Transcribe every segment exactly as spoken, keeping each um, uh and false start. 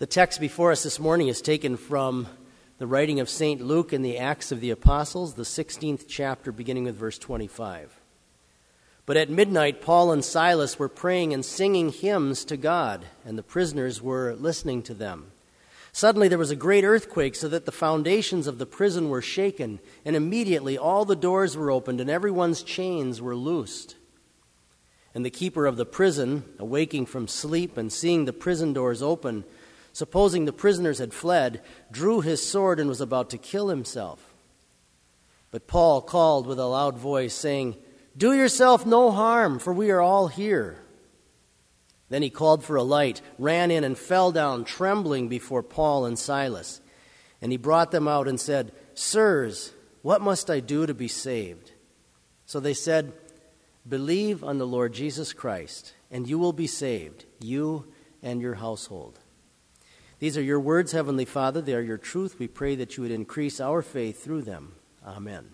The text before us this morning is taken from the writing of Saint Luke in the Acts of the Apostles, the sixteenth chapter, beginning with verse twenty-five. But at midnight, Paul and Silas were praying and singing hymns to God, and the prisoners were listening to them. Suddenly there was a great earthquake, so that the foundations of the prison were shaken, and immediately all the doors were opened, and everyone's chains were loosed. And the keeper of the prison, awaking from sleep and seeing the prison doors open, supposing the prisoners had fled, drew his sword and was about to kill himself. But Paul called with a loud voice, saying, "Do yourself no harm, for we are all here." Then he called for a light, ran in, and fell down, trembling before Paul and Silas. And he brought them out and said, "Sirs, what must I do to be saved?" So they said, "Believe on the Lord Jesus Christ, and you will be saved, you and your household." These are your words, Heavenly Father. They are your truth. We pray that you would increase our faith through them. Amen.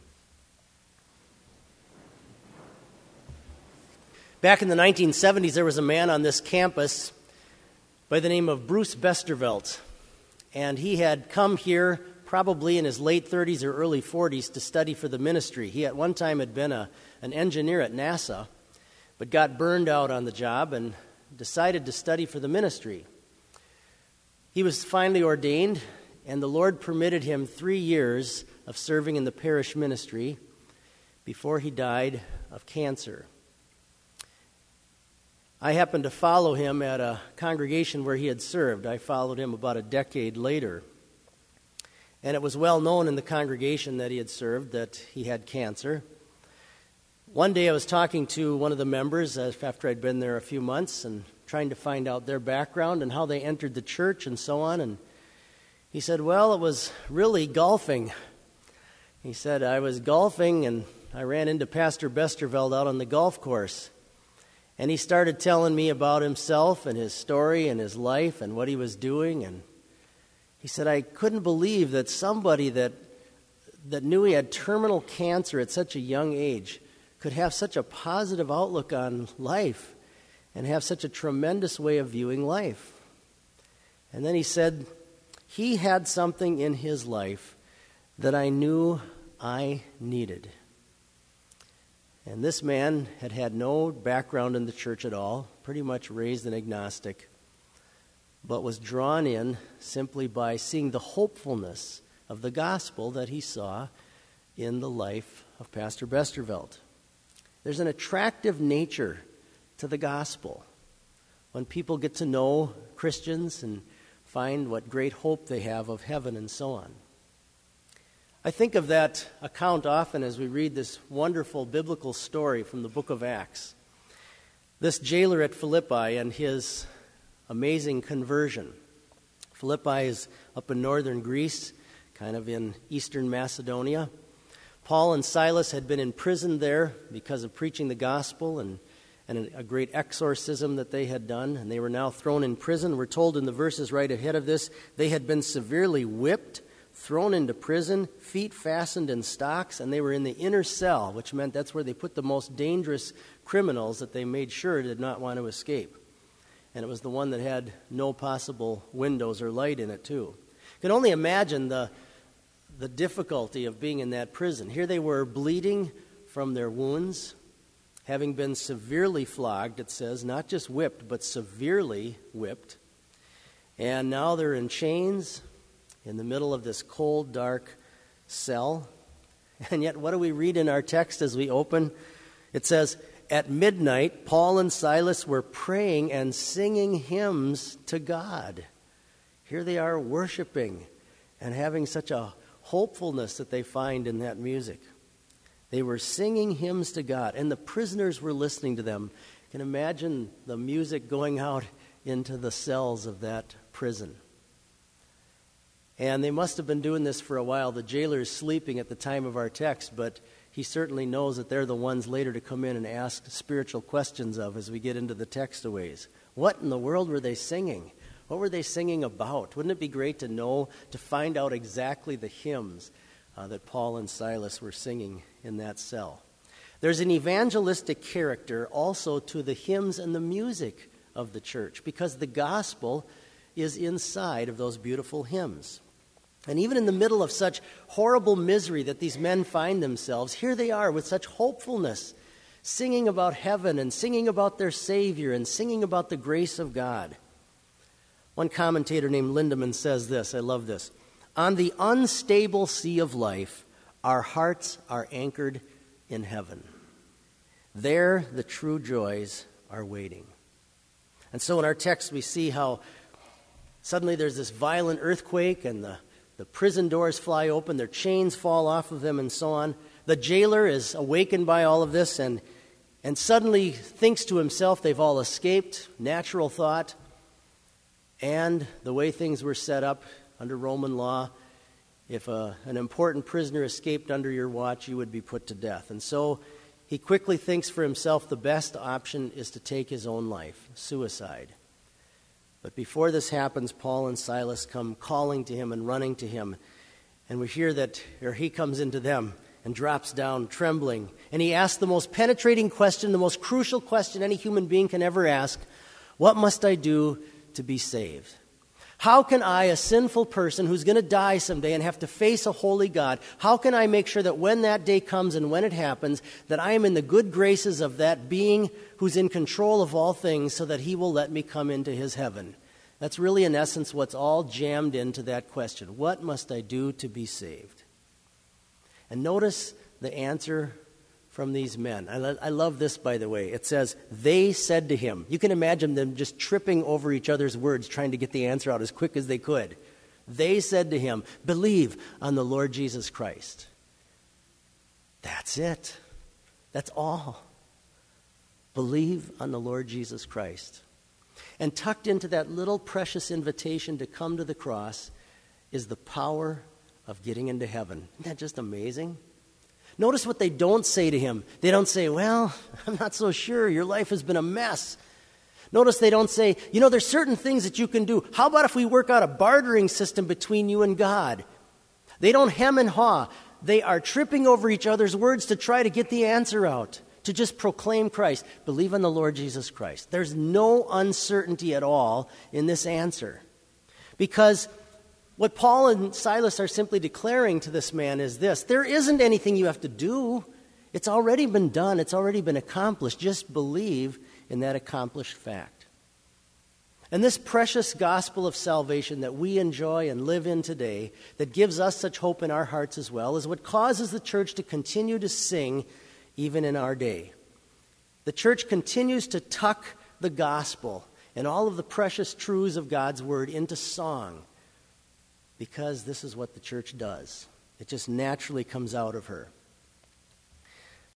Back in the nineteen seventies, there was a man on this campus by the name of Bruce Bestervelt. And he had come here probably in his late thirties or early forties to study for the ministry. He at one time had been a, an engineer at NASA, but got burned out on the job and decided to study for the ministry. He was finally ordained, and the Lord permitted him three years of serving in the parish ministry before he died of cancer. I happened to follow him at a congregation where he had served. I followed him about a decade later. And it was well known in the congregation that he had served that he had cancer. One day I was talking to one of the members after I'd been there a few months and trying to find out their background and how they entered the church and so on. And he said, well, it was really golfing. He said, I was golfing and I ran into Pastor Bestervelt out on the golf course. And he started telling me about himself and his story and his life and what he was doing. And he said, I couldn't believe that somebody that that knew he had terminal cancer at such a young age could have such a positive outlook on life and have such a tremendous way of viewing life. And then he said, he had something in his life that I knew I needed. And this man had had no background in the church at all, pretty much raised an agnostic, but was drawn in simply by seeing the hopefulness of the gospel that he saw in the life of Pastor Bestervelt. There's an attractive nature to the gospel when people get to know Christians and find what great hope they have of heaven and so on. I think of that account often as we read this wonderful biblical story from the book of Acts. This jailer at Philippi and his amazing conversion. Philippi is up in northern Greece, kind of in eastern Macedonia. Paul and Silas had been imprisoned there because of preaching the gospel and, and a great exorcism that they had done, and they were now thrown in prison. We're told in the verses right ahead of this, they had been severely whipped, thrown into prison, feet fastened in stocks, and they were in the inner cell, which meant that's where they put the most dangerous criminals that they made sure did not want to escape. And it was the one that had no possible windows or light in it, too. You can only imagine the, the difficulty of being in that prison. Here they were bleeding from their wounds, having been severely flogged, it says, not just whipped, but severely whipped. And now they're in chains in the middle of this cold, dark cell. And yet, what do we read in our text as we open? It says, at midnight, Paul and Silas were praying and singing hymns to God. Here they are worshiping and having such a hopefulness that they find in that music. They were singing hymns to God, and the prisoners were listening to them. You can imagine the music going out into the cells of that prison. And they must have been doing this for a while. The jailer is sleeping at the time of our text, but he certainly knows that they're the ones later to come in and ask spiritual questions of as we get into the text a ways. What in the world were they singing? What were they singing about? Wouldn't it be great to know, to find out exactly the hymns uh, that Paul and Silas were singing in that cell? There's an evangelistic character also to the hymns and the music of the church, because the gospel is inside of those beautiful hymns. And even in the middle of such horrible misery that these men find themselves, here they are with such hopefulness, singing about heaven and singing about their Savior and singing about the grace of God. One commentator named Lindemann says this, I love this: "On the unstable sea of life, our hearts are anchored in heaven. There the true joys are waiting." And so in our text we see how suddenly there's this violent earthquake and the, the prison doors fly open, their chains fall off of them and so on. The jailer is awakened by all of this and, and suddenly thinks to himself they've all escaped, natural thought. And the way things were set up under Roman law, if a, an important prisoner escaped under your watch, you would be put to death. And so he quickly thinks for himself the best option is to take his own life, suicide. But before this happens, Paul and Silas come calling to him and running to him. And we hear that, or he comes into them and drops down trembling. And he asks the most penetrating question, the most crucial question any human being can ever ask: what must I do to be saved? How can I, a sinful person who's going to die someday and have to face a holy God, how can I make sure that when that day comes and when it happens, that I am in the good graces of that being who's in control of all things so that he will let me come into his heaven? That's really, in essence, what's all jammed into that question. What must I do to be saved? And notice the answer from these men. I, lo- I love this, by the way. It says, they said to him. You can imagine them just tripping over each other's words, trying to get the answer out as quick as they could. They said to him, believe on the Lord Jesus Christ. That's it. That's all. Believe on the Lord Jesus Christ. And tucked into that little precious invitation to come to the cross is the power of getting into heaven. Isn't that just amazing? Notice what they don't say to him. They don't say, well, I'm not so sure. Your life has been a mess. Notice they don't say, you know, there's certain things that you can do. How about if we work out a bartering system between you and God? They don't hem and haw. They are tripping over each other's words to try to get the answer out, to just proclaim Christ. Believe in the Lord Jesus Christ. There's no uncertainty at all in this answer. Because what Paul and Silas are simply declaring to this man is this: there isn't anything you have to do. It's already been done. It's already been accomplished. Just believe in that accomplished fact. And this precious gospel of salvation that we enjoy and live in today, that gives us such hope in our hearts as well, is what causes the church to continue to sing even in our day. The church continues to tuck the gospel and all of the precious truths of God's word into song, because this is what the church does. It just naturally comes out of her.